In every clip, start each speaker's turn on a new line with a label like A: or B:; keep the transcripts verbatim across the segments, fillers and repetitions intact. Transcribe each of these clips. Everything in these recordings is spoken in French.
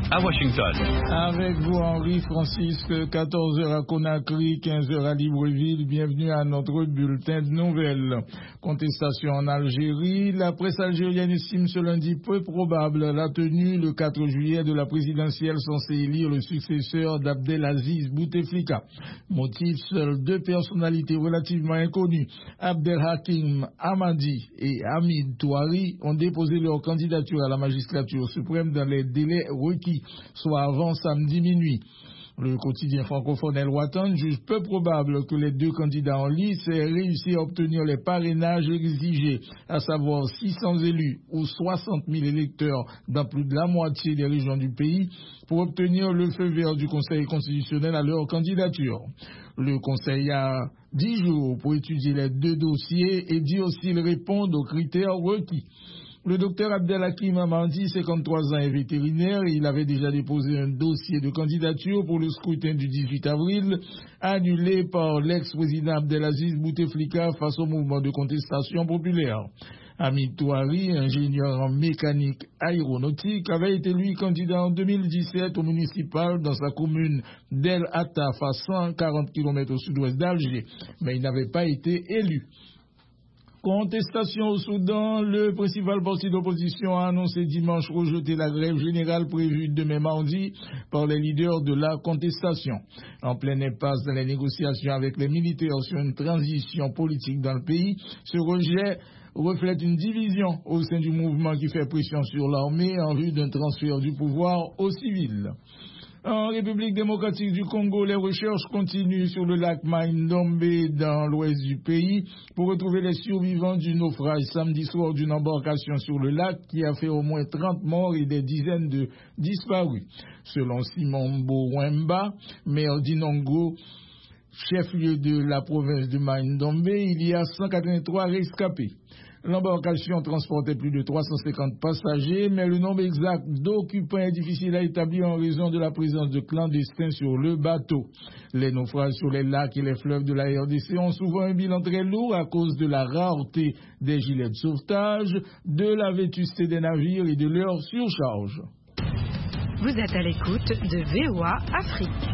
A: à Washington.
B: Avec vous, Henri Francisque, quatorze heures à Conakry, quinze heures à Libreville. Bienvenue à notre bulletin de nouvelles. Contestation en Algérie. La presse algérienne estime ce lundi peu probable la tenue le quatre juillet de la présidentielle censée élire le successeur d'Abdelaziz Bouteflika. Motif, seules deux personnalités relativement inconnues, Abdelhakim Hamadi et Hamid Touari, ont déposé leur candidature à la magistrature suprême dans les délais requis, soit avant samedi minuit. Le quotidien francophone El Watan juge peu probable que les deux candidats en lice aient réussi à obtenir les parrainages exigés, à savoir six cents élus ou soixante mille électeurs dans plus de la moitié des régions du pays, pour obtenir le feu vert du Conseil constitutionnel à leur candidature. Le Conseil a dix jours pour étudier les deux dossiers et dire s'ils répondent aux critères requis. Le docteur Abdelhakim Hamadi, cinquante-trois ans, est vétérinaire et il avait déjà déposé un dossier de candidature pour le scrutin du dix-huit avril, annulé par l'ex-président Abdelaziz Bouteflika face au mouvement de contestation populaire. Hamid Touari, ingénieur en mécanique aéronautique, avait été lui candidat en deux mille dix-sept au municipal dans sa commune d'El Attaf, à cent quarante kilomètres au sud-ouest d'Alger, mais il n'avait pas été élu. Contestation au Soudan, le principal parti d'opposition a annoncé dimanche rejeter la grève générale prévue demain mardi par les leaders de la contestation. En pleine impasse dans les négociations avec les militaires sur une transition politique dans le pays, ce rejet reflète une division au sein du mouvement qui fait pression sur l'armée en vue d'un transfert du pouvoir aux civils. En République démocratique du Congo, les recherches continuent sur le lac Mai-Ndombe dans l'ouest du pays pour retrouver les survivants du naufrage samedi soir d'une embarcation sur le lac qui a fait au moins trente morts et des dizaines de disparus. Selon Simon Mbowemba, maire d'Inongo, chef-lieu de la province de Mai-Ndombe, il y a cent quatre-vingt-trois rescapés. L'embarcation transportait plus de trois cent cinquante passagers, mais le nombre exact d'occupants est difficile à établir en raison de la présence de clandestins sur le bateau. Les naufrages sur les lacs et les fleuves de la R D C ont souvent un bilan très lourd à cause de la rareté des gilets de sauvetage, de la vétusté des navires et de leur surcharge.
C: Vous êtes à l'écoute de V O A Afrique.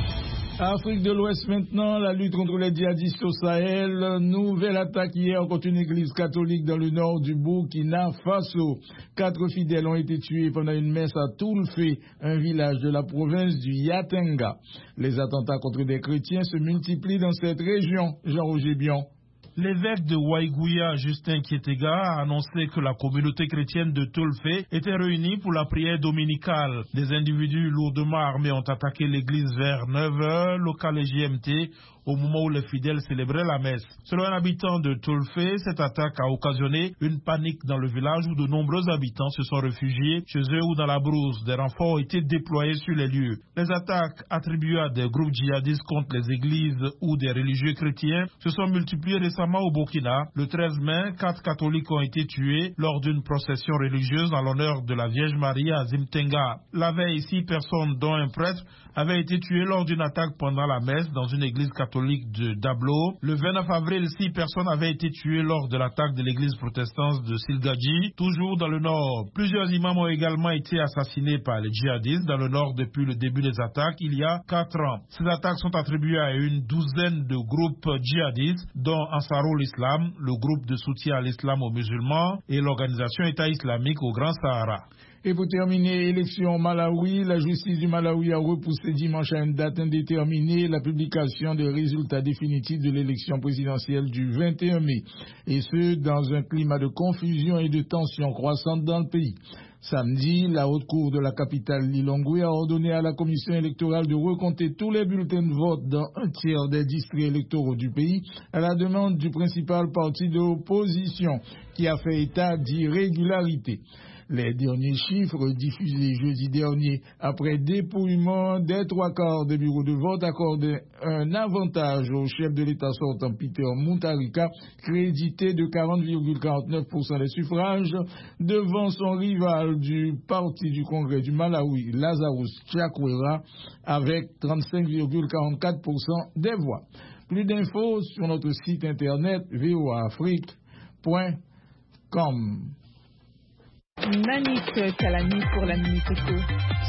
B: Afrique de l'Ouest maintenant, la lutte contre les djihadistes au Sahel. Nouvelle attaque hier contre une église catholique dans le nord du Burkina Faso. Quatre fidèles ont été tués pendant une messe à Toulfé, un village de la province du Yatenga. Les attentats contre des chrétiens se multiplient dans cette région. Jean-Roger Bion.
D: L'évêque de Waïgouya, Justin Kietega, a annoncé que la communauté chrétienne de Toulfé était réunie pour la prière dominicale. Des individus lourdement armés ont attaqué l'église vers neuf heures, local G M T, au moment où les fidèles célébraient la messe. Selon un habitant de Toulfé, cette attaque a occasionné une panique dans le village où de nombreux habitants se sont réfugiés chez eux ou dans la brousse. Des renforts ont été déployés sur les lieux. Les attaques attribuées à des groupes djihadistes contre les églises ou des religieux chrétiens se sont multipliées récemment au Burkina. Le treize mai, quatre catholiques ont été tués lors d'une procession religieuse en l'honneur de la Vierge Marie à Zimtenga. La veille, six personnes, dont un prêtre, avaient été tuées lors d'une attaque pendant la messe dans une église catholique de Dablo. Le vingt-neuf avril, six personnes avaient été tuées lors de l'attaque de l'église protestante de Silgadji, toujours dans le nord. Plusieurs imams ont également été assassinés par les djihadistes dans le nord depuis le début des attaques il y a quatre ans. Ces attaques sont attribuées à une douzaine de groupes djihadistes, dont Ansarul Islam, le groupe de soutien à l'islam aux musulmans, et l'organisation État islamique au Grand Sahara.
B: Et pour terminer, élection au Malawi, la justice du Malawi a repoussé dimanche à une date indéterminée la publication des résultats définitifs de l'élection présidentielle du vingt et un mai, et ce, dans un climat de confusion et de tension croissante dans le pays. Samedi, la haute cour de la capitale Lilongwe a ordonné à la commission électorale de recompter tous les bulletins de vote dans un tiers des districts électoraux du pays, à la demande du principal parti de l'opposition, qui a fait état d'irrégularité. Les derniers chiffres diffusés jeudi dernier après dépouillement des trois quarts des bureaux de vote accordaient un avantage au chef de l'État sortant Peter Mutharika, crédité de quarante virgule quarante-neuf pour cent des suffrages, devant son rival du Parti du Congrès du Malawi, Lazarus Chakwera, avec trente-cinq virgule quarante-quatre pour cent des voix. Plus d'infos sur notre site internet v o a afrique point com.
C: Manik Kalani pour la Minute Éco.